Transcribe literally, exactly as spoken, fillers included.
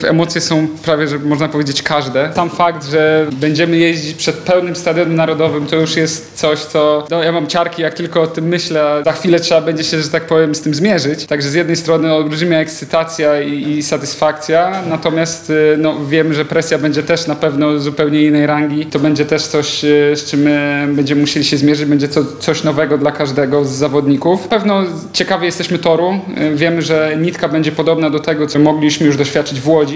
Emocje są prawie, że można powiedzieć każde. Sam fakt, że będziemy jeździć przed pełnym stadionem narodowym, to już jest coś, co... No, ja mam ciarki, jak tylko o tym myślę. Za chwilę trzeba będzie się, że tak powiem, z tym zmierzyć. Także z jednej strony olbrzymia ekscytacja i, i satysfakcja, natomiast no, wiem, że presja będzie też na pewno zupełnie innej rangi. To będzie też coś, z czym będziemy musieli się zmierzyć. Będzie to coś nowego dla każdego z zawodników. Pewno ciekawi jesteśmy toru. Wiemy, że nitka będzie podobna do tego, co mogliśmy już doświadczyć w Łodzi.